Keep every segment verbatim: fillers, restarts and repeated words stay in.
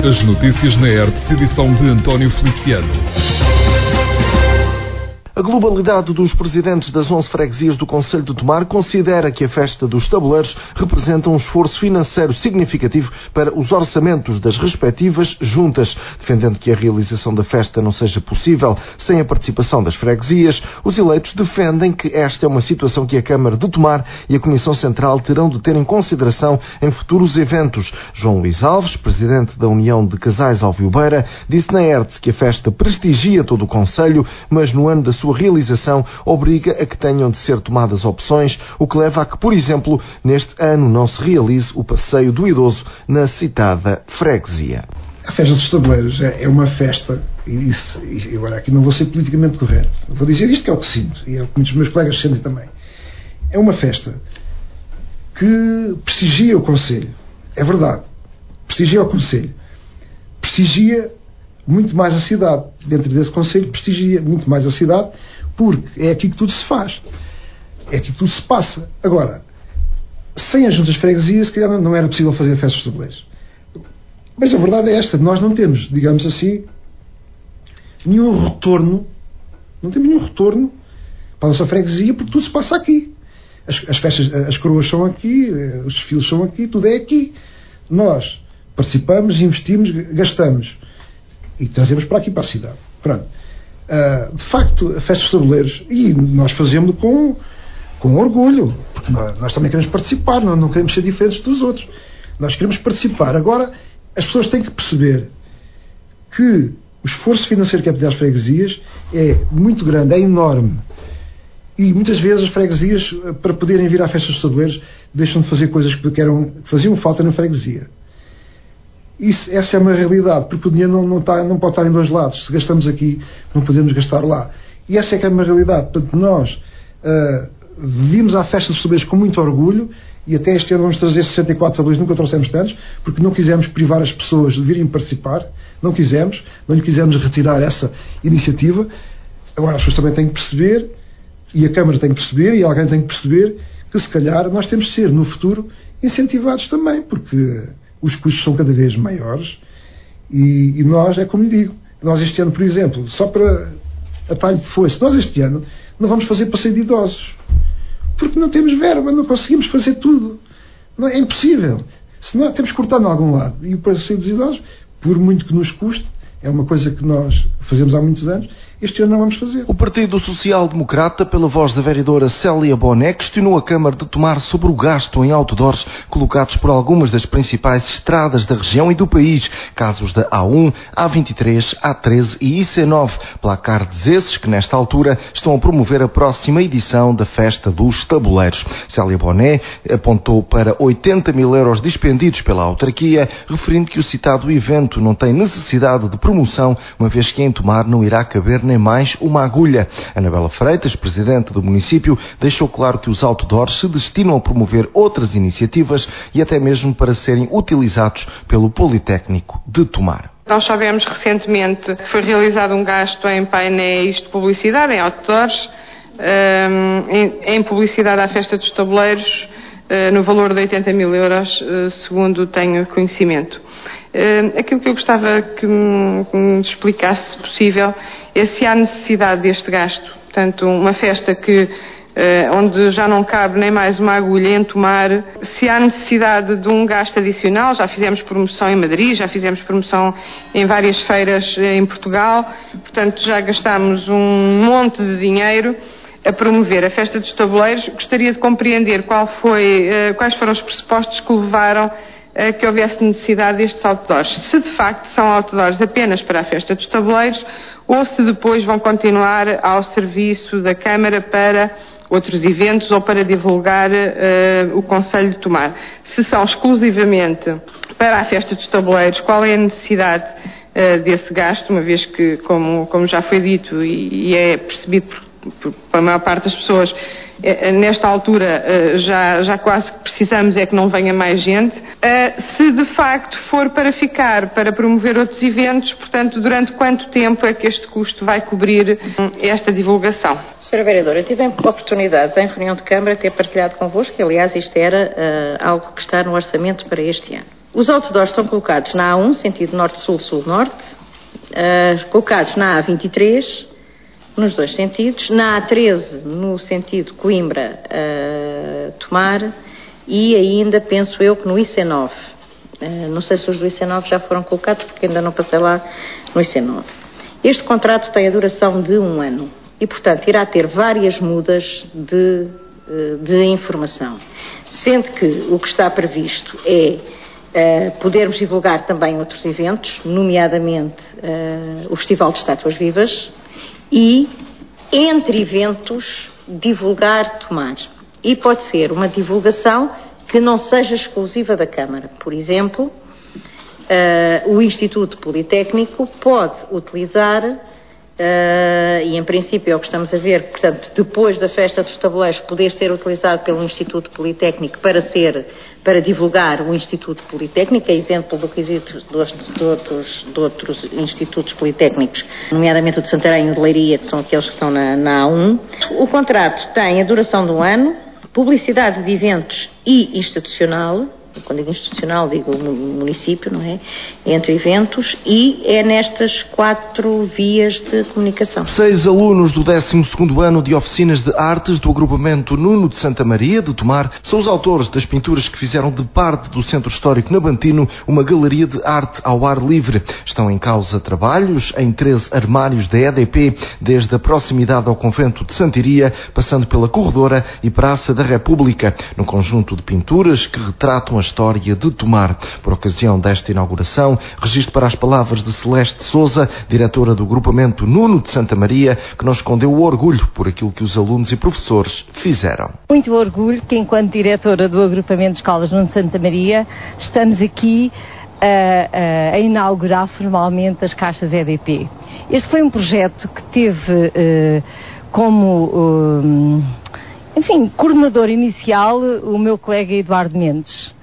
As notícias na E R T, edição de António Feliciano. A globalidade dos presidentes das onze freguesias do Concelho de Tomar considera que a festa dos tabuleiros representa um esforço financeiro significativo para os orçamentos das respectivas juntas. Defendendo que a realização da festa não seja possível sem a participação das freguesias, os eleitos defendem que esta é uma situação que a Câmara de Tomar e a Comissão Central terão de ter em consideração em futuros eventos. João Luís Alves, presidente da União de Casais Alviobeira, disse na E R T que a festa prestigia todo o Concelho, mas no ano da sua sua realização obriga a que tenham de ser tomadas opções, o que leva a que, por exemplo, neste ano não se realize o passeio do idoso na citada freguesia. A festa dos tabuleiros é uma festa, e, isso, e agora aqui não vou ser politicamente correto, vou dizer isto que é o que sinto, e é o que muitos dos meus colegas sentem também. É uma festa que prestigia o Concelho, é verdade, prestigia o Concelho, prestigia muito mais a cidade, dentro desse Concelho prestigia muito mais a cidade, porque é aqui que tudo se faz, é aqui que tudo se passa. Agora, sem as juntas de freguesia, se calhar não era possível fazer festas de tabuleiros. Mas a verdade é esta, nós não temos, digamos assim, nenhum retorno, não temos nenhum retorno para a nossa freguesia, porque tudo se passa aqui. As, as festas, as coroas são aqui, os desfiles são aqui, tudo é aqui. Nós participamos, investimos, gastamos e trazemos para aqui, para a cidade. Pronto. Uh, de facto, a festa dos tabuleiros, e nós fazemos com, com orgulho, porque nós, nós também queremos participar, não, não queremos ser diferentes dos outros. Nós queremos participar. Agora, as pessoas têm que perceber que o esforço financeiro que é pedir às freguesias é muito grande, é enorme. E muitas vezes as freguesias, para poderem vir à festa dos tabuleiros, deixam de fazer coisas que, eram, que faziam falta na freguesia. Isso, essa é uma realidade, porque o dinheiro não, não, está, não pode estar em dois lados. Se gastamos aqui, não podemos gastar lá. E essa é que é uma realidade. Portanto, nós uh, vimos à festa dos tabuleiros com muito orgulho, e até este ano vamos trazer sessenta e quatro tabuleiros, nunca trouxemos tantos, porque não quisemos privar as pessoas de virem participar, não quisemos, não lhe quisemos retirar essa iniciativa. Agora as pessoas também têm que perceber, e a Câmara tem que perceber, e alguém tem que perceber, que se calhar nós temos de ser, no futuro, incentivados também, porque os custos são cada vez maiores, e, e nós, é como lhe digo, nós este ano, por exemplo, só para a talho de foice, nós este ano não vamos fazer passeio de idosos, porque não temos verba, não conseguimos fazer tudo, não, é impossível. Se nós temos que cortar em algum lado, e o passeio dos idosos, por muito que nos custe, é uma coisa que nós fazemos há muitos anos, este ano não vamos fazer. O Partido Social Democrata, pela voz da vereadora Célia Boné, questionou a Câmara de Tomar sobre o gasto em outdoors colocados por algumas das principais estradas da região e do país, casos da A um, A vinte e três, A treze e I C nove, placardes esses que nesta altura estão a promover a próxima edição da Festa dos Tabuleiros. Célia Boné apontou para oitenta mil euros dispendidos pela autarquia, referindo que o citado evento não tem necessidade de promoção, uma vez que em Tomar não irá caber nem mais uma agulha. Anabela Freitas, presidente do município, deixou claro que os outdoors se destinam a promover outras iniciativas e até mesmo para serem utilizados pelo Politécnico de Tomar. Nós sabemos recentemente que foi realizado um gasto em painéis de publicidade, em outdoors, em publicidade à Festa dos Tabuleiros, no valor de oitenta mil euros, segundo tenho conhecimento. Aquilo que eu gostava que me, que me explicasse, se possível, é se há necessidade deste gasto. Portanto, uma festa que, onde já não cabe nem mais uma agulha em Tomar, se há necessidade de um gasto adicional. Já fizemos promoção em Madrid, já fizemos promoção em várias feiras em Portugal, portanto já gastámos um monte de dinheiro a promover a Festa dos Tabuleiros. Gostaria de compreender qual foi, quais foram os pressupostos que levaram a que houvesse necessidade destes outdoors. Se de facto são outdoors apenas para a Festa dos Tabuleiros ou se depois vão continuar ao serviço da Câmara para outros eventos ou para divulgar uh, o Concelho de Tomar. Se são exclusivamente para a Festa dos Tabuleiros, qual é a necessidade uh, desse gasto, uma vez que, como, como já foi dito e, e é percebido por, por, pela maior parte das pessoas, nesta altura já, já quase que precisamos é que não venha mais gente. Se de facto for para ficar, para promover outros eventos, portanto, durante quanto tempo é que este custo vai cobrir esta divulgação? Senhora Vereadora, eu tive a oportunidade, em reunião de Câmara, ter partilhado convosco, que aliás isto era uh, algo que está no orçamento para este ano. Os outdoors estão colocados na A um, sentido norte-sul, sul-norte, uh, colocados na A vinte e três, nos dois sentidos, na A treze, no sentido Coimbra-Tomar, uh, e ainda, penso eu, que no I C nove. Uh, não sei se os do I C nove já foram colocados, porque ainda não passei lá no I C nove. Este contrato tem a duração de um ano e, portanto, irá ter várias mudas de, de informação, sendo que o que está previsto é uh, podermos divulgar também outros eventos, nomeadamente uh, o Festival de Estátuas Vivas, e, entre eventos, divulgar Tomar. E pode ser uma divulgação que não seja exclusiva da Câmara. Por exemplo, uh, o Instituto Politécnico pode utilizar, uh, e em princípio é o que estamos a ver, portanto, depois da festa dos tabuleiros, poder ser utilizado pelo Instituto Politécnico para ser, para divulgar o Instituto Politécnico, é exemplo do que existe de outros, de outros institutos politécnicos, nomeadamente o de Santarém e o de Leiria, que são aqueles que estão na, na A um. O contrato tem a duração de um ano, publicidade de eventos e institucional, quando digo institucional digo município, não é? Entre eventos, e é nestas quatro vias de comunicação. Seis alunos do décimo segundo ano de oficinas de artes do agrupamento Nuno de Santa Maria de Tomar são os autores das pinturas que fizeram de parte do Centro Histórico Nabantino uma galeria de arte ao ar livre. Estão em causa trabalhos em treze armários da E D P, desde a proximidade ao convento de Santiria, passando pela Corredora e Praça da República, no conjunto de pinturas que retratam a história de Tomar. Por ocasião desta inauguração, registro para as palavras de Celeste Sousa, diretora do agrupamento Nuno de Santa Maria, que nos escondeu o orgulho por aquilo que os alunos e professores fizeram. Muito orgulho que, enquanto diretora do agrupamento de escolas Nuno de Santa Maria, estamos aqui a, a, a inaugurar formalmente as caixas E D P. Este foi um projeto que teve uh, como... Uh, enfim, coordenador inicial o meu colega Eduardo Mendes.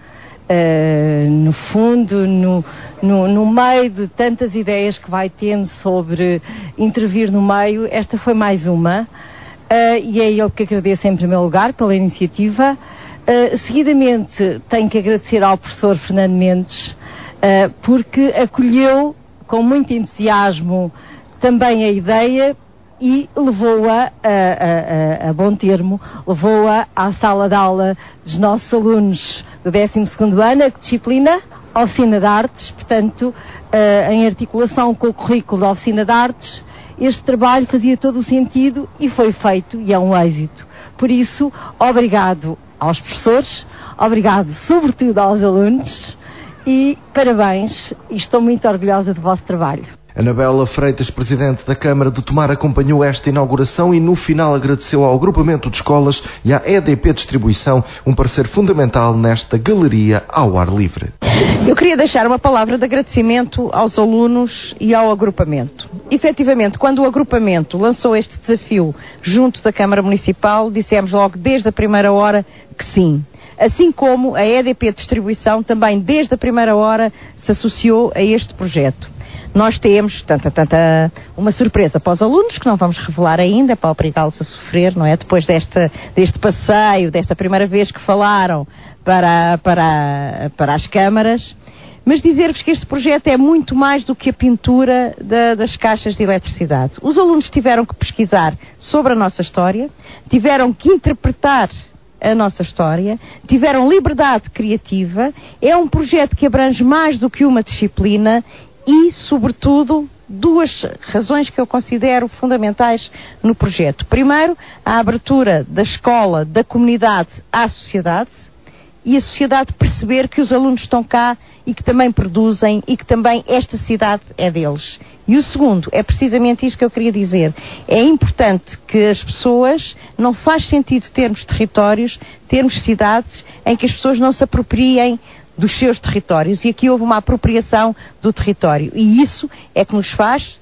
Uh, no fundo, no, no, no meio de tantas ideias que vai tendo sobre intervir no meio, esta foi mais uma, uh, e é ele que agradeço em primeiro lugar pela iniciativa. Uh, seguidamente tenho que agradecer ao professor Fernando Mendes, uh, porque acolheu com muito entusiasmo também a ideia e levou-a a, a, a, a bom termo, levou-a à sala de aula dos nossos alunos do décimo segundo ano, a disciplina Oficina de Artes, portanto, uh, em articulação com o currículo da Oficina de Artes, este trabalho fazia todo o sentido e foi feito, e é um êxito. Por isso, obrigado aos professores, obrigado sobretudo aos alunos e parabéns, e estou muito orgulhosa do vosso trabalho. Anabela Freitas, presidente da Câmara de Tomar, acompanhou esta inauguração e no final agradeceu ao agrupamento de escolas e à E D P Distribuição um parecer fundamental nesta galeria ao ar livre. Eu queria deixar uma palavra de agradecimento aos alunos e ao agrupamento. Efetivamente, quando o agrupamento lançou este desafio junto da Câmara Municipal, dissemos logo desde a primeira hora que sim. Assim como a E D P Distribuição também desde a primeira hora se associou a este projeto. Nós temos tanta, tanta, uma surpresa para os alunos, que não vamos revelar ainda, para obrigá-los a sofrer, não é? Depois desta, deste passeio, desta primeira vez que falaram para, para, para as câmaras, mas dizer-vos que este projeto é muito mais do que a pintura da, das caixas de eletricidade. Os alunos tiveram que pesquisar sobre a nossa história, tiveram que interpretar a nossa história, tiveram liberdade criativa, é um projeto que abrange mais do que uma disciplina e, sobretudo, duas razões que eu considero fundamentais no projeto. Primeiro, a abertura da escola, da comunidade à sociedade, e a sociedade perceber que os alunos estão cá e que também produzem e que também esta cidade é deles. E o segundo, é precisamente isto que eu queria dizer. É importante que as pessoas, não faz sentido termos territórios, termos cidades em que as pessoas não se apropriem dos seus territórios, e aqui houve uma apropriação do território, e isso é que nos faz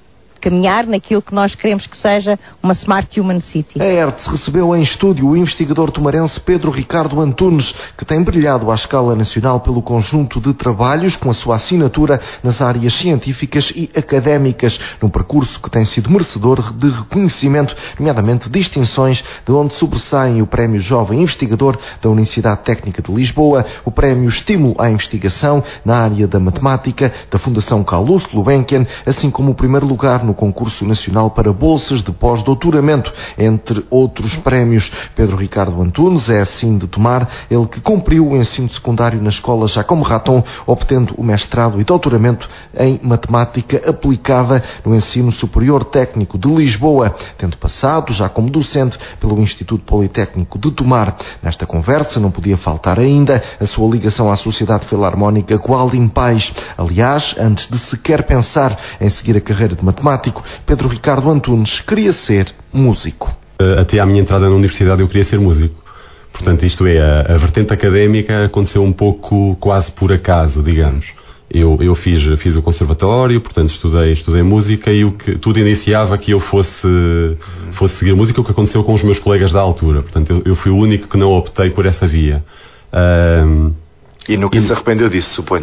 caminhar naquilo que nós queremos que seja uma Smart Human City. A ERTS recebeu em estúdio o investigador tomarense Pedro Ricardo Antunes, que tem brilhado à escala nacional pelo conjunto de trabalhos com a sua assinatura nas áreas científicas e académicas, num percurso que tem sido merecedor de reconhecimento, nomeadamente distinções, de onde sobressaem o Prémio Jovem Investigador da Universidade Técnica de Lisboa, o Prémio Estímulo à Investigação na área da matemática da Fundação Carlos Gulbenkian, assim como o primeiro lugar no concurso nacional para bolsas de pós-doutoramento, entre outros prémios. Pedro Ricardo Antunes é assim de tomar, ele que cumpriu o ensino secundário na escola Jacome Raton, obtendo o mestrado e doutoramento em matemática aplicada no ensino superior técnico de Lisboa, tendo passado já como docente pelo Instituto Politécnico de Tomar. Nesta conversa não podia faltar ainda a sua ligação à Sociedade Filarmónica Gualdim Pais. Aliás, antes de sequer pensar em seguir a carreira de matemático, Pedro Ricardo Antunes queria ser músico. Até à minha entrada na universidade eu queria ser músico. Portanto, isto é, a, a vertente académica aconteceu um pouco quase por acaso, digamos. Eu, eu fiz, fiz o conservatório, portanto estudei, estudei música e o que, tudo iniciava que eu fosse, fosse seguir música, o que aconteceu com os meus colegas da altura. Portanto, eu, eu fui o único que não optei por essa via. Um, e nunca e, se arrependeu disso, suponho?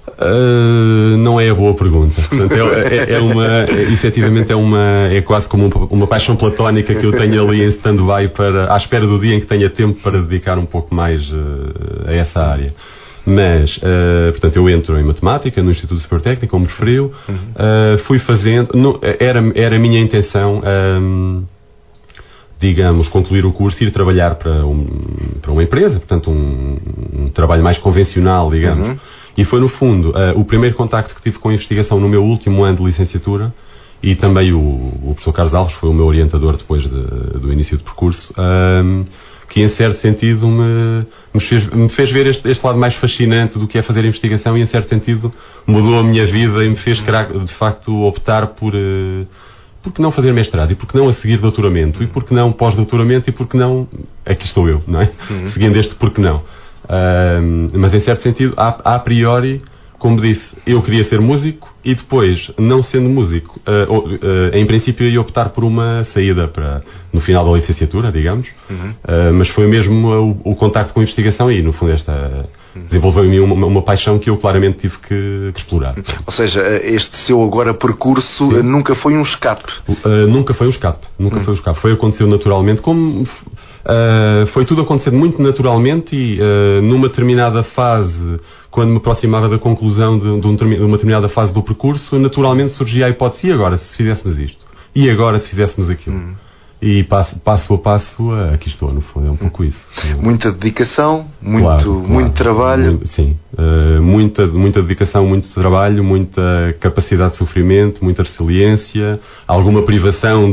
Uh, não é a boa pergunta. Portanto, é, é, é uma, é, efetivamente é uma, é quase como uma, uma paixão platónica que eu tenho ali em stand-by para, à espera do dia em que tenha tempo para dedicar um pouco mais uh, a essa área. Mas, uh, portanto, eu entro em matemática no Instituto Superior Técnico, como referiu, uhum. uh, fui fazendo, no, era, era a minha intenção, um, digamos, concluir o curso e ir trabalhar para, um, para uma empresa, portanto, um, um trabalho mais convencional, digamos. Uhum. E foi, no fundo, uh, o primeiro contacto que tive com a investigação no meu último ano de licenciatura, e também o, o professor Carlos Alves foi o meu orientador depois de, do início do percurso, um, que em certo sentido me, me, fez, me fez ver este, este lado mais fascinante do que é fazer investigação e em certo sentido mudou a minha vida e me fez de facto optar por uh, porque não fazer mestrado e porque não a seguir doutoramento e porque não pós-doutoramento e porque não, aqui estou eu, não é? Uhum. Seguindo este porque não. Uh, mas em certo sentido, a, a priori, como disse, eu queria ser músico e depois, não sendo músico, uh, uh, uh, em princípio ia optar por uma saída para, no final da licenciatura, digamos, uhum. uh, mas foi mesmo o, o contacto com a investigação e, no fundo, esta desenvolveu em mim uma, uma paixão que eu claramente tive que, que explorar. Ou seja, este seu agora percurso Sim. nunca foi um escape? Uh, nunca foi um escape, nunca hum. foi um escape. Foi aconteceu naturalmente, como uh, foi tudo acontecendo muito naturalmente e uh, numa determinada fase, quando me aproximava da conclusão de, de, um, de uma determinada fase do percurso, naturalmente surgia a hipótese, e agora se fizéssemos isto? E agora se fizéssemos aquilo? Hum. E passo, passo a passo, aqui estou, no fundo, é um pouco isso. Muita dedicação, muito, claro, claro. muito trabalho. Muito, sim, uh, muita, muita dedicação, muito trabalho, muita capacidade de sofrimento, muita resiliência, alguma privação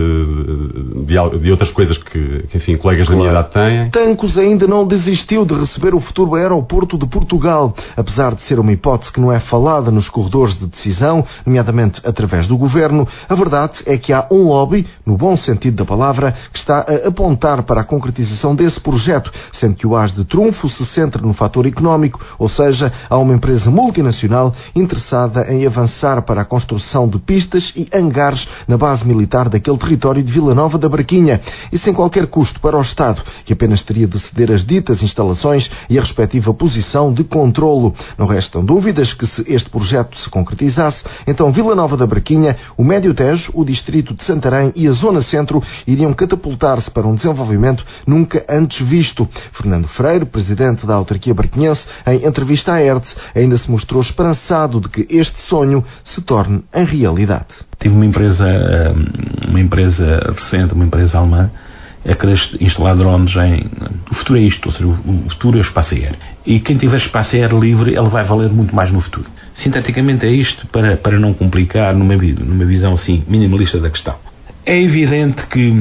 de, de, de outras coisas que, que, enfim, colegas claro. da minha idade têm. Tancos ainda não desistiu de receber o futuro aeroporto de Portugal, apesar de ser uma hipótese que não é falada nos corredores de decisão, nomeadamente através do governo. A verdade é que há um lobby, no bom sentido da palavra, que está a apontar para a concretização desse projeto, sendo que o as de trunfo se centra no fator económico, ou seja, há uma empresa multinacional interessada em avançar para a construção de pistas e hangares na base militar daquele território de Vila Nova da Barquinha, e sem qualquer custo para o Estado, que apenas teria de ceder as ditas instalações e a respectiva posição de controlo. Não restam dúvidas que se este projeto se concretizasse, então Vila Nova da Barquinha, o Médio Tejo, o distrito de Santarém e a Zona Centro iriam catapultar-se para um desenvolvimento nunca antes visto. Fernando Freire, presidente da autarquia barquinhense, em entrevista à ERTS, ainda se mostrou esperançado de que este sonho se torne em realidade. Tive uma empresa, uma empresa recente, uma empresa alemã, a querer instalar drones em... O futuro é isto, ou seja, o futuro é o espaço aéreo. E quem tiver espaço aéreo livre, ele vai valer muito mais no futuro. Sinteticamente é isto, para, para não complicar numa, numa visão assim minimalista da questão. É evidente que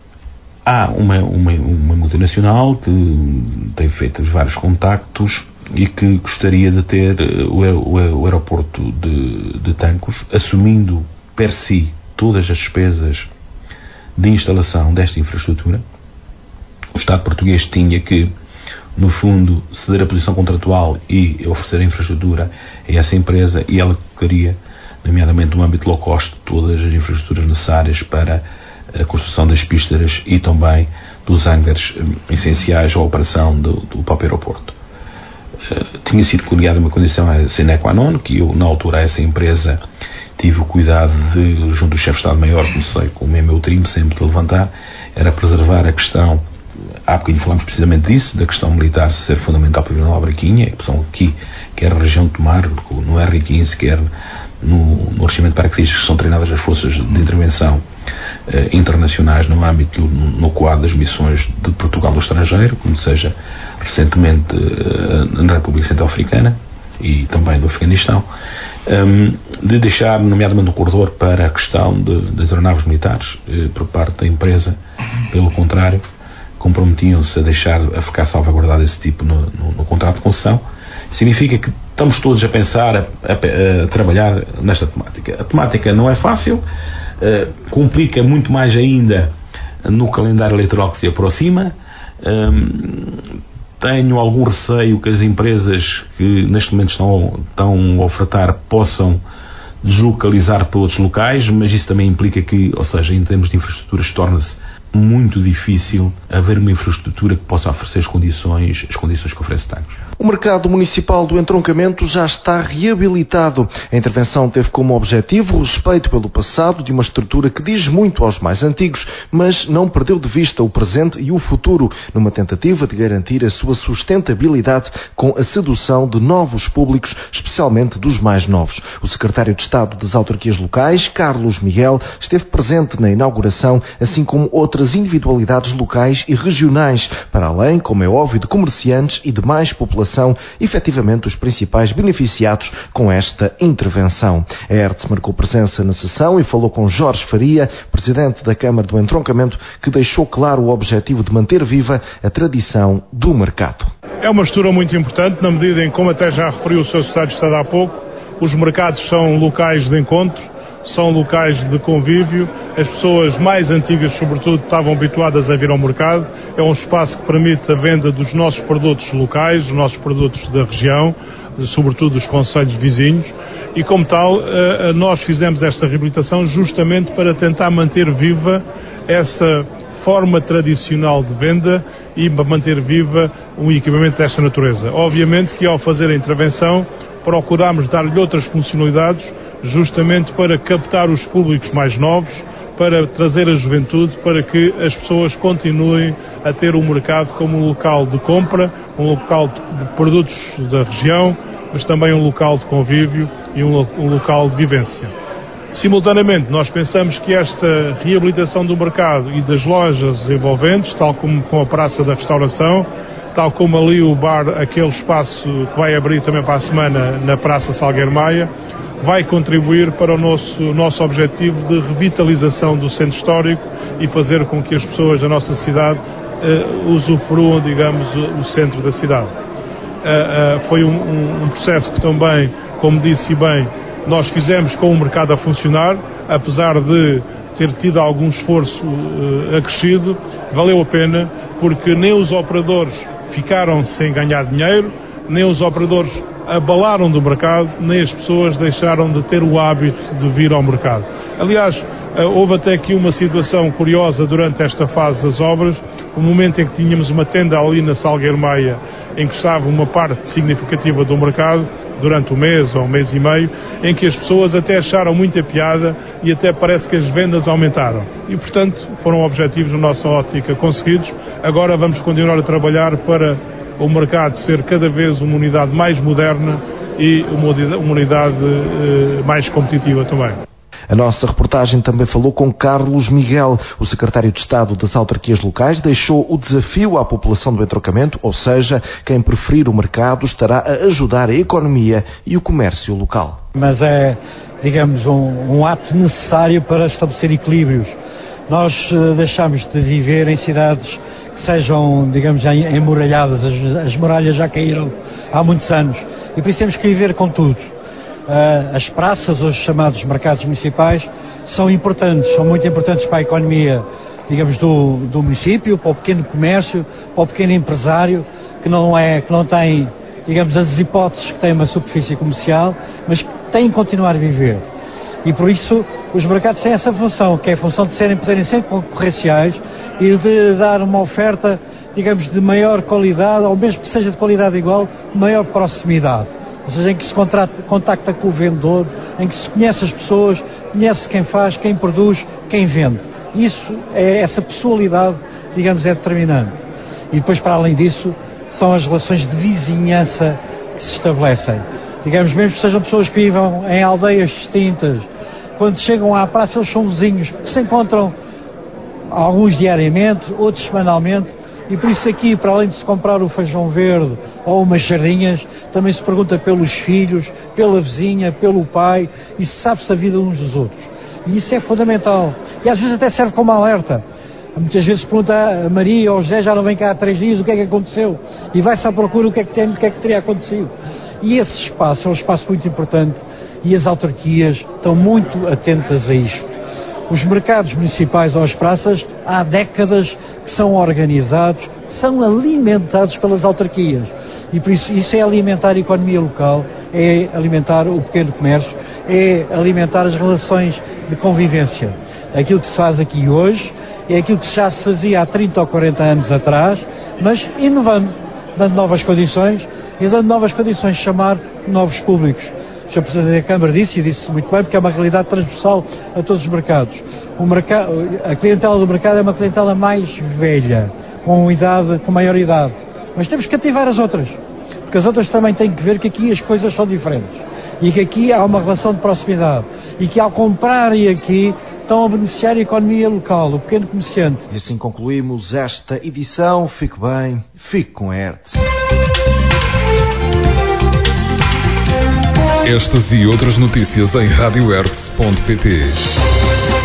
há uma, uma, uma multinacional que tem feito vários contactos e que gostaria de ter o, o, o aeroporto de, de Tancos, assumindo per si todas as despesas de instalação desta infraestrutura. O Estado português tinha que no fundo, ceder a posição contratual e oferecer a infraestrutura a essa empresa, e ela queria, nomeadamente no âmbito low cost, todas as infraestruturas necessárias para a construção das pistas e também dos hangars essenciais à operação do, do próprio aeroporto. Uh, tinha sido criada uma condição sine qua non, que eu, na altura, a essa empresa tive o cuidado de, junto do chefe de Estado-Maior, comecei com o meu trim sempre de levantar, era preservar a questão. Há bocadinho falamos precisamente disso, da questão militar ser fundamental para a Vila Braquinha, que são aqui, quer a região de Tomar, no R quinze, quer no, no regimento de paraquedistas, que são treinadas as forças de intervenção eh, internacionais no âmbito, no, no quadro das missões de Portugal no estrangeiro, como seja recentemente eh, na República Centro-Africana e também do Afeganistão, um, de deixar, nomeadamente, um corredor para a questão de, das aeronaves militares eh, por parte da empresa. Pelo contrário, comprometiam-se a deixar, a ficar salvaguardado esse tipo no, no, no contrato de concessão. Significa que estamos todos a pensar, a, a, a trabalhar nesta temática. A temática não é fácil, uh, complica muito mais ainda no calendário eleitoral que se aproxima. Um, tenho algum receio que as empresas que neste momento estão, estão a ofertar possam deslocalizar para outros locais, mas isso também implica que, ou seja, em termos de infraestruturas, torna-se muito difícil haver uma infraestrutura que possa oferecer as condições, as condições que oferece Tancos. O mercado municipal do entroncamento já está reabilitado. A intervenção teve como objetivo o respeito pelo passado de uma estrutura que diz muito aos mais antigos, mas não perdeu de vista o presente e o futuro, numa tentativa de garantir a sua sustentabilidade com a sedução de novos públicos, especialmente dos mais novos. O secretário de Estado das Autarquias Locais, Carlos Miguel, esteve presente na inauguração, assim como outras individualidades locais e regionais, para além, como é óbvio, de comerciantes e demais população, efetivamente os principais beneficiados com esta intervenção. A ERTS marcou presença na sessão e falou com Jorge Faria, presidente da Câmara do Entroncamento, que deixou claro o objetivo de manter viva a tradição do mercado. É uma estrutura muito importante, na medida em, como até já referiu o seu Secretário de Estado há pouco, os mercados são locais de encontro, são locais de convívio, as pessoas mais antigas, sobretudo, estavam habituadas a vir ao mercado, é um espaço que permite a venda dos nossos produtos locais, dos nossos produtos da região, sobretudo dos concelhos vizinhos, e como tal, nós fizemos esta reabilitação justamente para tentar manter viva essa forma tradicional de venda e manter viva um equipamento desta natureza. Obviamente que ao fazer a intervenção procurámos dar-lhe outras funcionalidades, justamente para captar os públicos mais novos, para trazer a juventude, para que as pessoas continuem a ter o mercado como um local de compra, um local de produtos da região, mas também um local de convívio e um, um local de vivência. Simultaneamente, nós pensamos que esta reabilitação do mercado e das lojas envolventes, tal como com a Praça da Restauração, tal como ali o bar, aquele espaço que vai abrir também para a semana na Praça Salgueiro Maia, vai contribuir para o nosso, nosso objetivo de revitalização do centro histórico e fazer com que as pessoas da nossa cidade uh, usufruam, digamos, o, o centro da cidade. Uh, uh, foi um, um, um processo que também, como disse bem, nós fizemos com o mercado a funcionar, apesar de ter tido algum esforço uh, acrescido, valeu a pena, porque nem os operadores ficaram sem ganhar dinheiro, nem os operadores abalaram do mercado, nem as pessoas deixaram de ter o hábito de vir ao mercado. Aliás, houve até aqui uma situação curiosa durante esta fase das obras, o momento em que tínhamos uma tenda ali na Salgueiro Maia, em que estava uma parte significativa do mercado, durante um mês ou um mês e meio, em que as pessoas até acharam muita piada e até parece que as vendas aumentaram. E, portanto, foram objetivos na nossa ótica conseguidos. Agora vamos continuar a trabalhar para o mercado ser cada vez uma unidade mais moderna e uma unidade eh, mais competitiva também. A nossa reportagem também falou com Carlos Miguel. O secretário de Estado das Autarquias Locais deixou o desafio à população do entroncamento, ou seja, quem preferir o mercado estará a ajudar a economia e o comércio local. Mas é, digamos, um, um ato necessário para estabelecer equilíbrios. Nós uh, deixamos de viver em cidades que sejam, digamos, já emuralhadas, as, as muralhas já caíram há muitos anos e por isso temos que viver com tudo. Uh, as praças, os chamados mercados municipais, são importantes, são muito importantes para a economia digamos, do, do município, para o pequeno comércio, para o pequeno empresário, que não, é, que não tem, digamos, as hipóteses que tem uma superfície comercial, mas que tem que continuar a viver. E por isso os mercados têm essa função, que é a função de serem, poderem ser concorrenciais e de dar uma oferta, digamos, de maior qualidade, ou mesmo que seja de qualidade igual, maior proximidade. Ou seja, em que se contrata, contacta com o vendedor, em que se conhece as pessoas, conhece quem faz, quem produz, quem vende. Isso, é, essa pessoalidade, digamos, é determinante. E depois, para além disso, são as relações de vizinhança que se estabelecem. Digamos, mesmo que sejam pessoas que vivam em aldeias distintas, quando chegam à praça eles são vizinhos, porque se encontram alguns diariamente, outros semanalmente, e por isso aqui, para além de se comprar o feijão verde ou umas sardinhas, também se pergunta pelos filhos, pela vizinha, pelo pai, e sabe-se a vida uns dos outros. E isso é fundamental. E às vezes até serve como alerta. Muitas vezes se pergunta a Maria ou o José, já não vem cá há três dias, o que é que aconteceu? E vai-se à procura o que é que, tem, o que é que teria acontecido. E esse espaço é um espaço muito importante e as autarquias estão muito atentas a isto. Os mercados municipais ou as praças, há décadas que são organizados, são alimentados pelas autarquias. E por isso, isso é alimentar a economia local, é alimentar o pequeno comércio, é alimentar as relações de convivência. Aquilo que se faz aqui hoje é aquilo que já se fazia há trinta ou quarenta anos atrás, mas inovando, dando novas condições e dando novas condições de chamar novos públicos. O senhor Presidente da Câmara disse, e disse muito bem, porque é uma realidade transversal a todos os mercados. O mercado, a clientela do mercado é uma clientela mais velha, com idade, com maior idade. Mas temos que ativar as outras, porque as outras também têm que ver que aqui as coisas são diferentes. E que aqui há uma relação de proximidade. E que ao comprarem aqui, estão a beneficiar a economia local, o pequeno comerciante. E assim concluímos esta edição. Fique bem, fique com a Hertz. Estas e outras notícias em rádio hertz ponto pt.